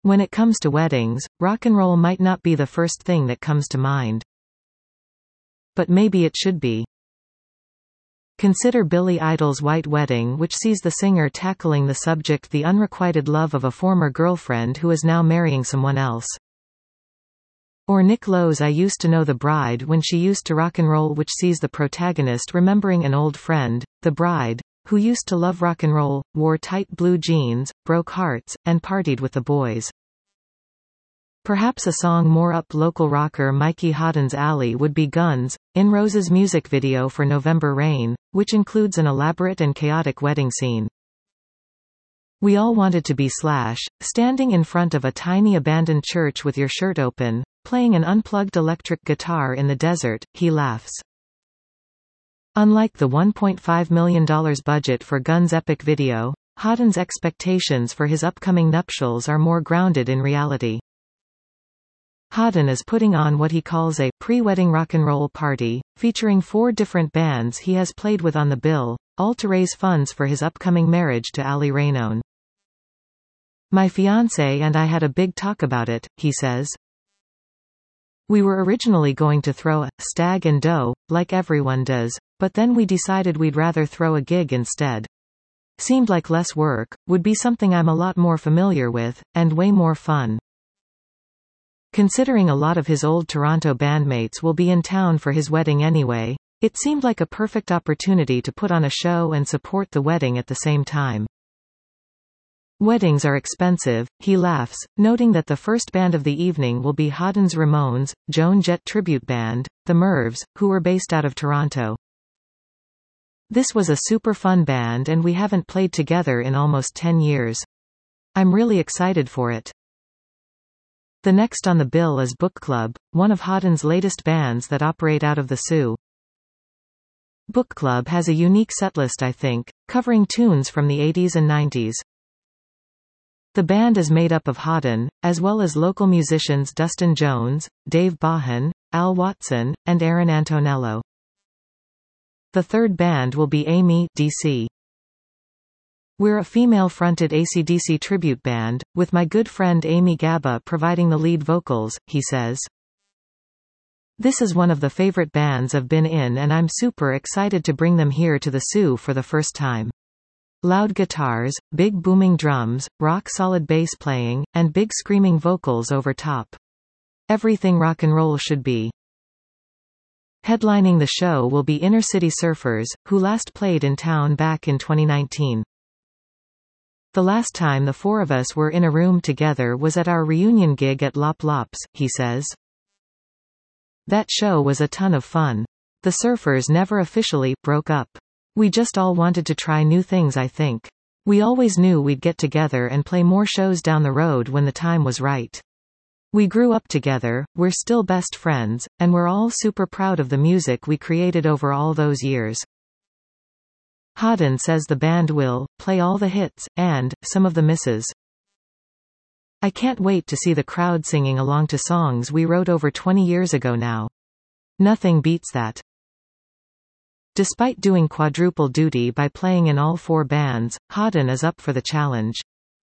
When it comes to weddings, rock and roll might not be the first thing that comes to mind. But maybe it should be. Consider Billy Idol's White Wedding, which sees the singer tackling the subject, the unrequited love of a former girlfriend who is now marrying someone else. Or Nick Lowe's I Used to Know the Bride, when she used to rock and roll, which sees the protagonist remembering an old friend, the bride, who used to love rock and roll, wore tight blue jeans, broke hearts, and partied with the boys. Perhaps a song more up local rocker Mikey Hodden's alley would be Guns N' Roses' music video for November Rain, which includes an elaborate and chaotic wedding scene. We all wanted to be Slash, standing in front of a tiny abandoned church with your shirt open, playing an unplugged electric guitar in the desert, he laughs. Unlike the $1.5 million budget for Guns' epic video, Hodden's expectations for his upcoming nuptials are more grounded in reality. Hodden is putting on what he calls a pre-wedding rock and roll party, featuring 4 different bands he has played with on the bill, all to raise funds for his upcoming marriage to Ali Rainone. My fiancé and I had a big talk about it, he says. We were originally going to throw a stag and doe, like everyone does, but then we decided we'd rather throw a gig instead. Seemed like less work, would be something I'm a lot more familiar with, and way more fun. Considering a lot of his old Toronto bandmates will be in town for his wedding anyway, it seemed like a perfect opportunity to put on a show and support the wedding at the same time. Weddings are expensive, he laughs, noting that the first band of the evening will be Hodden's Ramones, Joan Jett tribute band, the Mervs, who were based out of Toronto. This was a super fun band and we haven't played together in almost 10 years. I'm really excited for it. The next on the bill is Book Club, one of Hodden's latest bands that operate out of the Soo. Book Club has a unique setlist, I think, covering tunes from the 80s and 90s. The band is made up of Hodden, as well as local musicians Dustin Jones, Dave Bahan, Al Watson, and Aaron Antonello. The third band will be Amy, DC. We're a female-fronted AC/DC tribute band, with my good friend Amy Gaba providing the lead vocals, he says. This is one of the favorite bands I've been in and I'm super excited to bring them here to the Soo for the first time. Loud guitars, big booming drums, rock-solid bass playing, and big screaming vocals over top. Everything rock and roll should be. Headlining the show will be Inner City Surfers, who last played in town back in 2019. The last time the 4 of us were in a room together was at our reunion gig at Lop Lops, he says. That show was a ton of fun. The Surfers never officially broke up. We just all wanted to try new things, I think. We always knew we'd get together and play more shows down the road when the time was right. We grew up together, we're still best friends, and we're all super proud of the music we created over all those years. Hodden says the band will play all the hits, and some of the misses. I can't wait to see the crowd singing along to songs we wrote over 20 years ago now. Nothing beats that. Despite doing quadruple duty by playing in all 4 bands, Hodden is up for the challenge.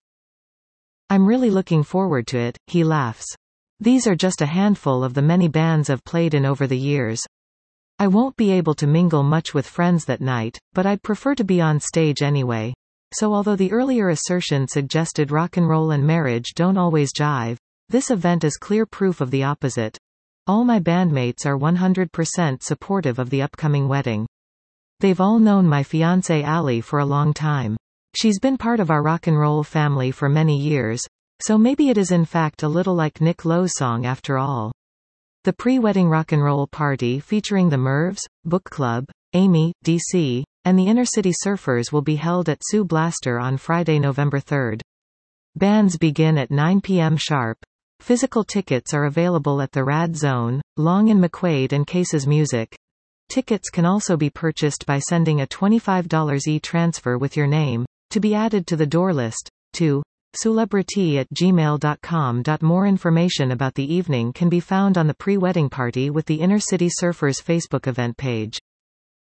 I'm really looking forward to it, he laughs. These are just a handful of the many bands I've played in over the years. I won't be able to mingle much with friends that night, but I'd prefer to be on stage anyway. So although the earlier assertion suggested rock and roll and marriage don't always jive, this event is clear proof of the opposite. All my bandmates are 100% supportive of the upcoming wedding. They've all known my fiancée Ali for a long time. She's been part of our rock and roll family for many years, so maybe it is in fact a little like Nick Lowe's song after all. The pre-wedding rock and roll party featuring the Mervs, Book Club, Amy, DC, and the Inner City Surfers will be held at Soo Blaster on Friday, November 3rd. Bands begin at 9 p.m. sharp. Physical tickets are available at the Rad Zone, Long and McQuaid and Cases Music. Tickets can also be purchased by sending a $25 e-transfer with your name, to be added to the door list, to celebrity@gmail.com. More information about the evening can be found on the pre-wedding party with the Inner City Surfers Facebook event page.